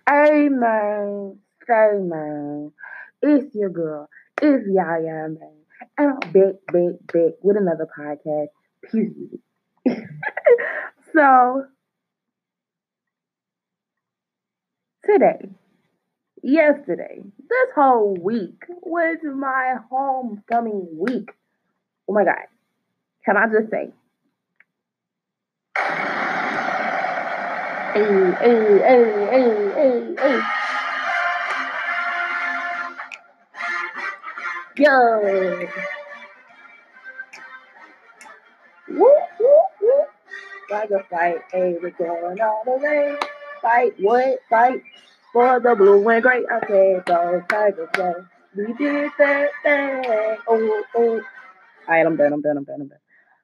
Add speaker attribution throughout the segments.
Speaker 1: Amen. Amen. It's your girl. It's Yaya, man. And I'm back with another podcast. Period. So today, yesterday, this whole week was my homecoming week. Oh my God. Can I just say, hey, hey, hey, hey, hey, hey, yo, woo, woo, woo. Like a fight, hey, we're going all the way. Fight what? Fight for the blue and gray. I said, go Tigers, go. We did that thing. Oh, oh. All right, I'm done.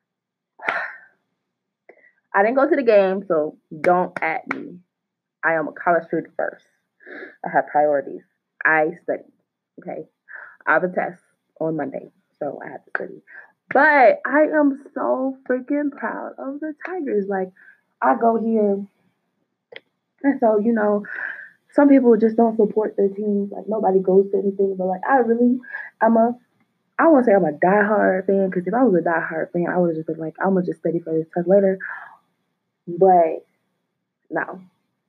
Speaker 1: I didn't go to the game, so don't at me. I am a college student first. I have priorities. I study. Okay. I have a test on Monday, so I have to study. But I am so freaking proud of the Tigers. Like, I go here, and so, some people just don't support their teams. Like, nobody goes to anything, but like, I'm a, I won't say I'm a diehard fan, because if I was a diehard fan, I would have just been like, I'm gonna just study for this test later. But no,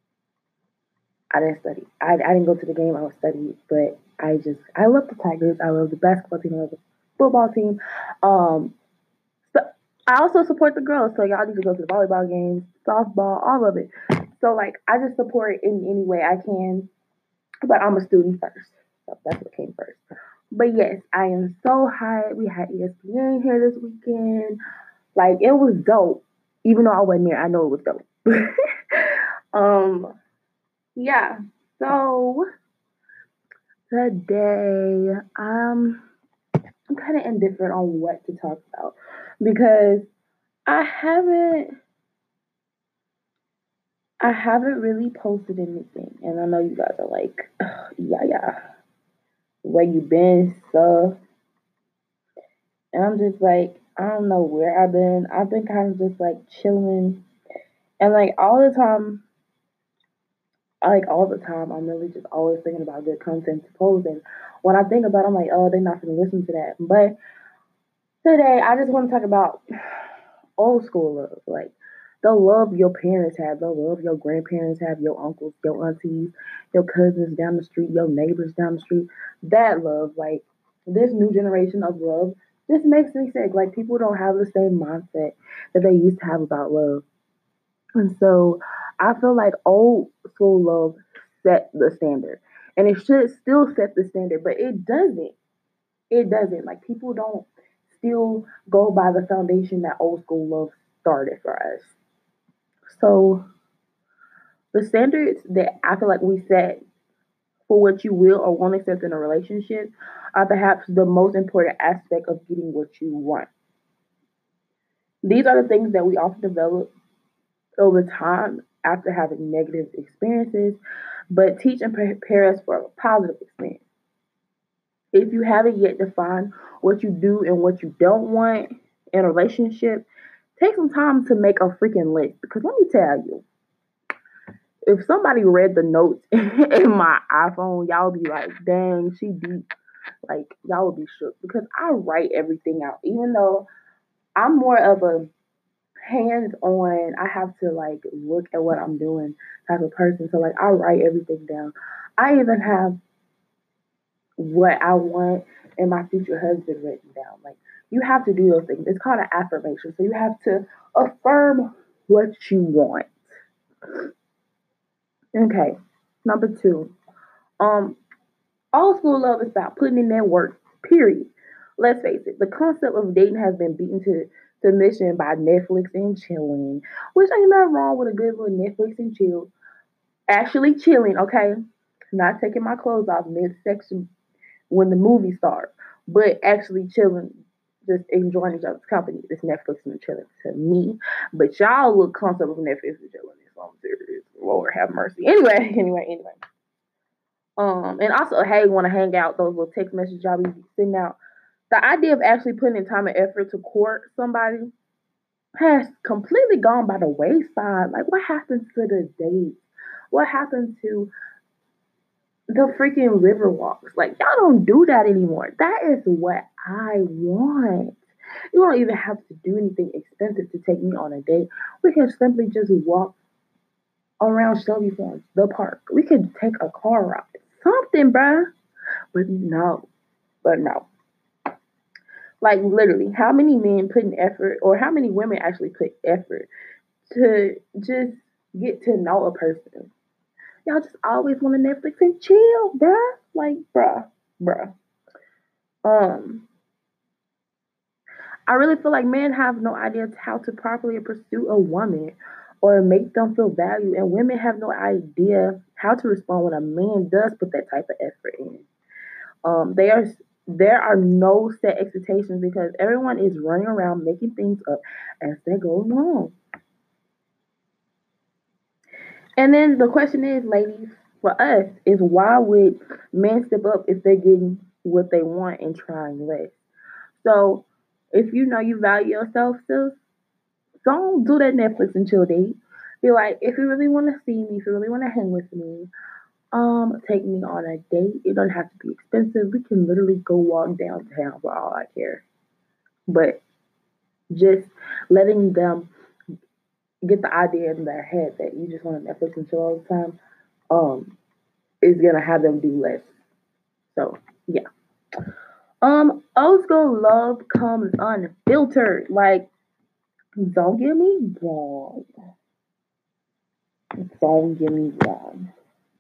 Speaker 1: I didn't study. I didn't go to the game. I was studying, but I love the Tigers. I love the basketball team. I love the football team. Um, so I also support the girls. So y'all need to go to the volleyball games, softball, all of it. So like, I just support it in any way I can. But I'm a student first. So that's what came first. But yes, I am so hyped. We had ESPN here this weekend. Like, it was dope. Even though I wasn't there, I know it was dope. um, yeah. So today, I'm kind of indifferent on what to talk about because I haven't I haven't really posted anything, and I know you guys are like, yeah, yeah, where you been, so. And I'm just like, I don't know where I've been. I've been kind of just like chilling, and all the time, I'm really just always thinking about good content to post. And when I think about it, I'm like, oh, they're not going to listen to that. But today, I just want to talk about old school love, like the love your parents have, the love your grandparents have, your uncles, your aunties, your cousins down the street, your neighbors down the street. That love, like this new generation of love, just makes me sick. Like, people don't have the same mindset that they used to have about love, and so I feel like old school love set the standard, and it should still set the standard, but it doesn't. It doesn't. Like, people don't still go by the foundation that old school love started for us. So the standards that I feel like we set for what you will or won't accept in a relationship are perhaps the most important aspect of getting what you want. These are the things that we often develop over time after having negative experiences, but teach and prepare us for a positive experience. If you haven't yet defined what you do and what you don't want in a relationship, take some time to make a freaking list. Because let me tell you, if somebody read the notes in my iPhone, y'all be like, dang, she deep. Like, y'all would be shook because I write everything out. Even though I'm more of a hands on, I have to like look at what I'm doing type of person. So like, I write everything down. I even have what I want and my future husband written down. Like, you have to do those things. It's called an affirmation. So you have to affirm what you want. Okay. Number two. Um, Old school love is about putting in that work. Period. Let's face it, the concept of dating has been beaten to submission by Netflix and chilling, which ain't nothing wrong with a good little Netflix and chill. Actually chilling, okay? Not taking my clothes off midsection when the movie starts, but actually chilling, just enjoying each other's company. It's Netflix and chilling to me. But y'all look comfortable with Netflix and chilling. So I'm serious. Lord have mercy. Anyway. And also, hey, want to hang out? Those little text messages y'all be sending out. The idea of actually putting in time and effort to court somebody has completely gone by the wayside. Like, what happens to the dates? What happens to the freaking river walks. Like, y'all don't do that anymore. That is what I want. You don't even have to do anything expensive to take me on a date. We can simply just walk around Shelby Farms, the park. We could take a car ride. Something, bruh. But no. But no. Like, literally, how many men put in effort, or how many women actually put effort to just get to know a person? Y'all just always want to Netflix and chill, bruh. Like, bruh. Um, I really feel like men have no idea how to properly pursue a woman or make them feel valued, and women have no idea how to respond when a man does put that type of effort in. They are there are no set expectations because everyone is running around making things up as they go along. And then the question is, ladies, for us, is why would men step up if they're getting what they want and trying less? So if you know you value yourself, sis, don't do that Netflix and chill date. Be like, if you really want to see me, if you really want to hang with me, take me on a date. It don't have to be expensive. We can literally go walk downtown for all I care. But just letting them get the idea in their head that you just want to Netflix and chill all the time, um, is gonna have them do less. So yeah. Old school love comes unfiltered. Like, don't get me wrong. Don't get me wrong.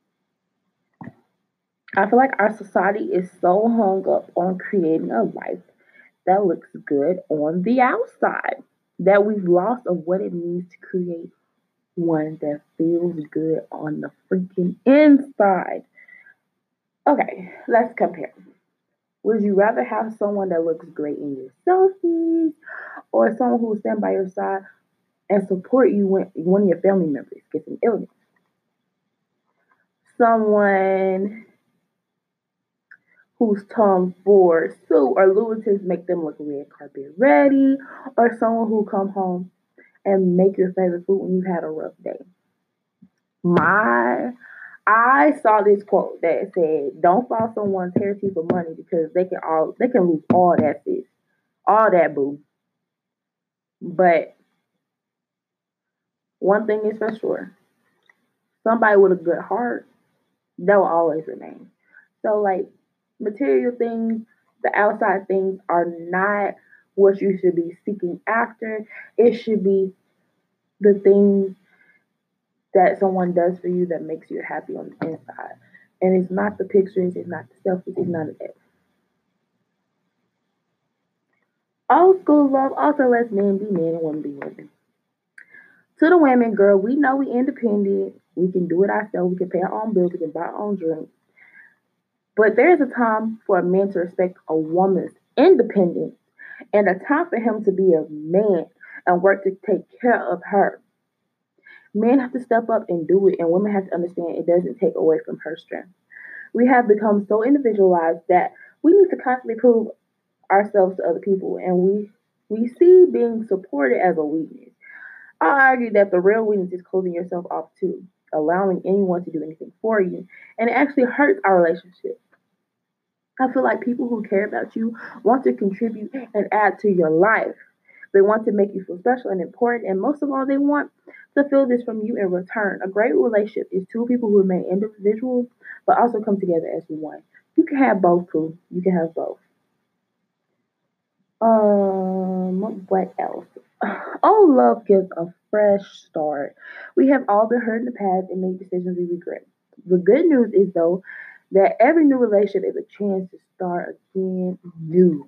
Speaker 1: I feel like our society is so hung up on creating a life that looks good on the outside that we've lost of what it means to create one that feels good on the freaking inside. Okay, let's compare. Would you rather have someone that looks great in your selfies or someone who will stand by your side and support you when one of your family members gets an illness? Someone whose Tom Ford suit or Louis's make them look red carpet ready, or someone who come home and make your favorite food when you've had a rough day. My I saw this quote that said, "Don't follow someone's heritage for money because they can lose all that fish, all that boo." But one thing is for sure, somebody with a good heart that will always remain. So like material things, the outside things are not what you should be seeking after. It should be the things that someone does for you that makes you happy on the inside. And it's not the pictures, it's not the selfies, it's none of that. Old school love also lets men be men and women be women. To the women, girl, we know we independent. We can do it ourselves. We can pay our own bills. We can buy our own drinks. But there's a time for a man to respect a woman's independence and a time for him to be a man and work to take care of her. Men have to step up and do it, and women have to understand it doesn't take away from her strength. We have become so individualized that we need to constantly prove ourselves to other people, and we see being supported as a weakness. I argue that the real weakness is closing yourself off to allowing anyone to do anything for you, and it actually hurts our relationship. I feel like people who care about you want to contribute and add to your life. They want to make you feel special and important, and most of all, they want to feel this from you in return. A great relationship is two people who remain individuals but also come together as one. You can have both, too. You can have both. What else? All love gives a fresh start. We have all been hurt in the past and made decisions we regret. The good news is, though, that every new relationship is a chance to start again new.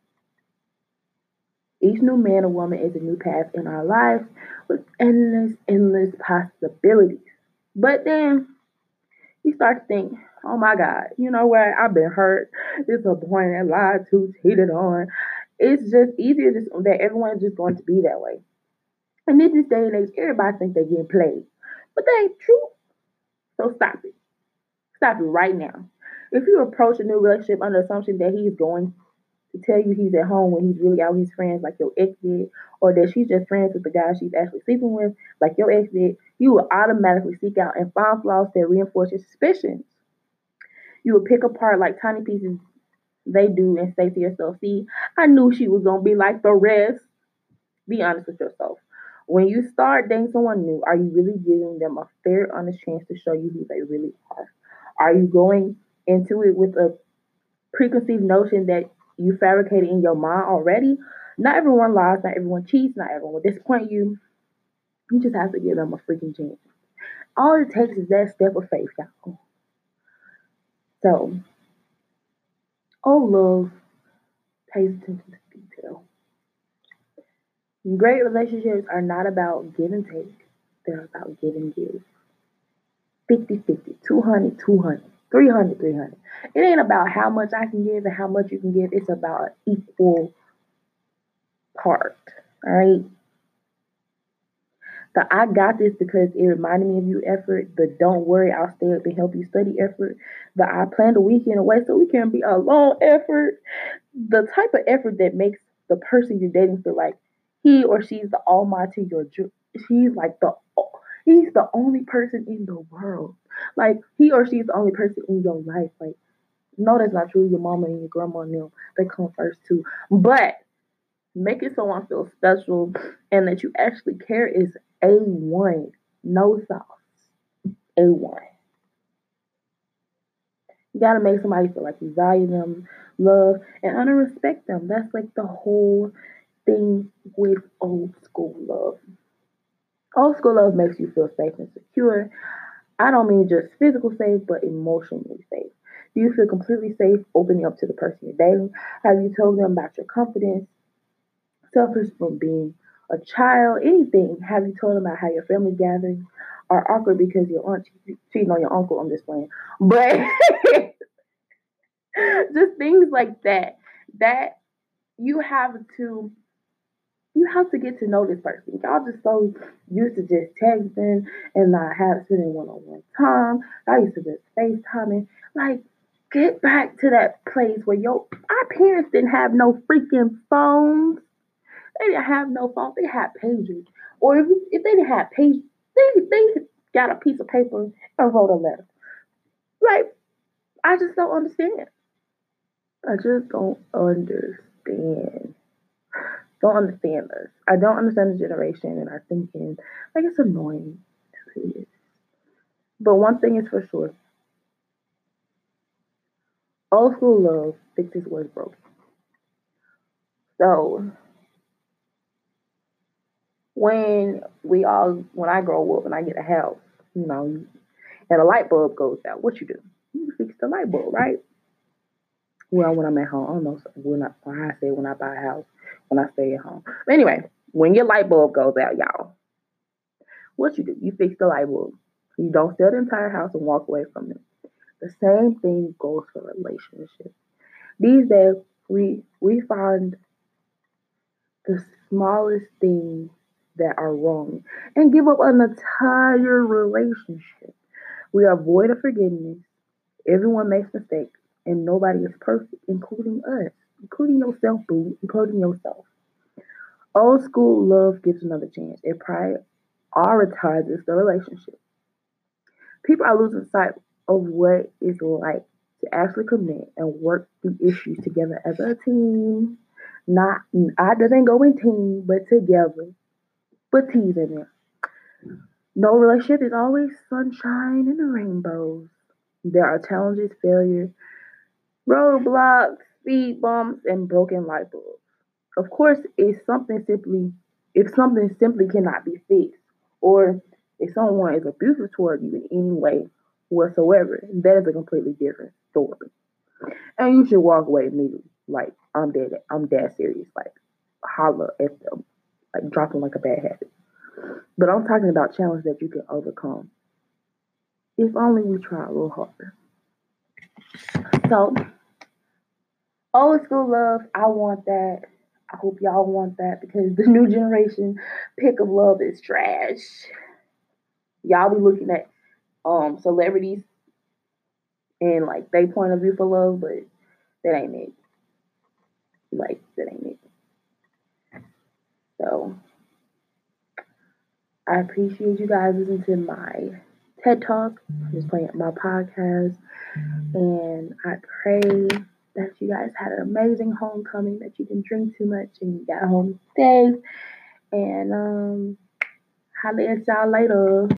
Speaker 1: Each new man or woman is a new path in our lives with endless possibilities. But then you start to think, oh my God, you know what? I've been hurt, disappointed, lied to, cheated on. It's just easier that everyone's just going to be that way. And in this day and age, everybody thinks they're getting played. But that ain't true. So stop it. Stop it right now. If you approach a new relationship under the assumption that he's going to tell you he's at home when he's really out with his friends like your ex did, or that she's just friends with the guy she's actually sleeping with like your ex did, you will automatically seek out and find flaws that reinforce your suspicions. You would pick apart like tiny pieces they do and say to yourself, see, I knew she was gonna be like the rest. Be honest with yourself. When you start dating someone new, are you really giving them a fair, honest chance to show you who they really are? Are you going into it with a preconceived notion that you fabricated in your mind already? Not everyone lies, not everyone cheats, not everyone will disappoint you. You just have to give them a freaking chance. All it takes is that step of faith, y'all. So, oh, love pays attention to detail. Great relationships are not about give and take, they're about give and give. 50-50, 200, 200, 300, 300. It ain't about how much I can give and how much you can give. It's about equal part. All right. The I got this because it reminded me of you effort. The don't worry, I'll stay up and help you study effort. The I planned a weekend away so we can be alone effort. The type of effort that makes the person you're dating feel like he or she's the almighty she's like the he's the only person in the world. Like he or she's the only person in your life. Like no, that's not true. Your mama and your grandma and them, they come first too. But making someone feel special and that you actually care is A1. No sauce. A1. You gotta make somebody feel like you value them, love, and honor, respect them. That's like the whole thing with old school love. Old school love makes you feel safe and secure. I don't mean just physical safe, but emotionally safe. Do you feel completely safe opening up to the person you're dating? Have you told them about your confidence, selfish from being a child, anything? Have you told them about how your family gatherings are awkward because your aunt cheating on your uncle? I'm just playing. But just things like that. That you have to you have to get to know this person. Y'all just so used to just texting and not have spending one-on-one time. I used to just FaceTiming. Like, get back to that place where our parents didn't have no freaking phones. They didn't have no phones. They had pages. Or if they didn't have pages, they got a piece of paper and wrote a letter. Like, I just don't understand. I just don't understand. Don't understand this. I don't understand the generation and our thinking. Like it's annoying. It is. But one thing is for sure. Old school love fixes what's broken. So when I grow up and I get a house, you know, and a light bulb goes out, what you do? You fix the light bulb, right? Well, when I'm at home, I don't know when I say when I buy a house, when I stay at home. But anyway, when your light bulb goes out, y'all, what you do? You fix the light bulb. You don't sell the entire house and walk away from it. The same thing goes for relationships. These days, we find the smallest things that are wrong and give up an entire relationship. We are void of forgiveness. Everyone makes mistakes, and nobody is perfect, including us, including yourself, boo, including yourself. Old school love gives another chance. It prioritizes the relationship. People are losing sight of what it's like to actually commit and work through issues together as a team. Not I doesn't go in team, but together. But T's in there. No relationship is always sunshine and rainbows. There are challenges, failure, roadblocks, speed bumps, and broken light bulbs. Of course, if something simply cannot be fixed, or if someone is abusive toward you in any way whatsoever, that is a completely different story. And you should walk away immediately. Like I'm dead. I'm dead serious. Like holler at them. Like drop them like a bad habit. But I'm talking about challenges that you can overcome. If only we try a little harder. So old school love, I want that. I hope y'all want that because the new generation pick of love is trash. Y'all be looking at celebrities and like they point of view for love, but that ain't it. Like that ain't it. So I appreciate you guys listening to my TED Talk, just playing my podcast, and And I pray that you guys had an amazing homecoming, that you didn't drink too much and you got home safe. And holla at y'all later.